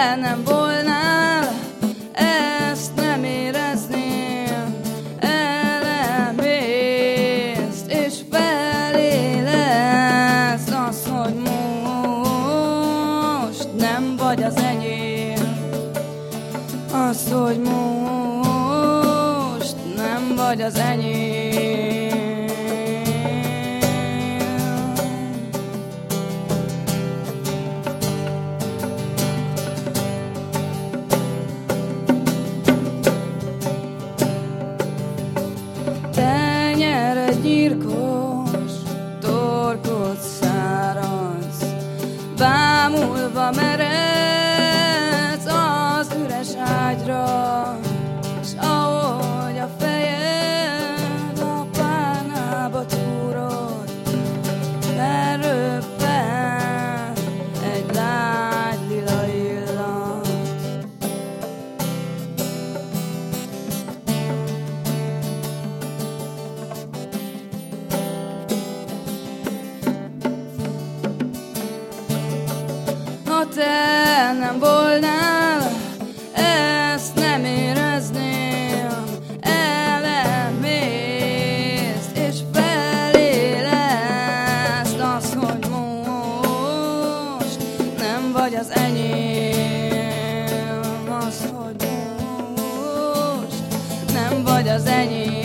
te nem volnál, ezt nem érezném. Elemészd és feléleszd azt, hogy most nem vagy az enyém. Azt, hogy most nem vagy az enyém. Tenyered nyírkos, torkod száraz, bámulva meredsz az üres ágyra, s ahogy a fejed a párnába túrod, felröppen egy lágy lila illat. Ha te nem volnál, ezt nem érezném. Elemészd és feléleszd azt, hogy most nem vagy az enyém. Azt, hogy most nem vagy az enyém.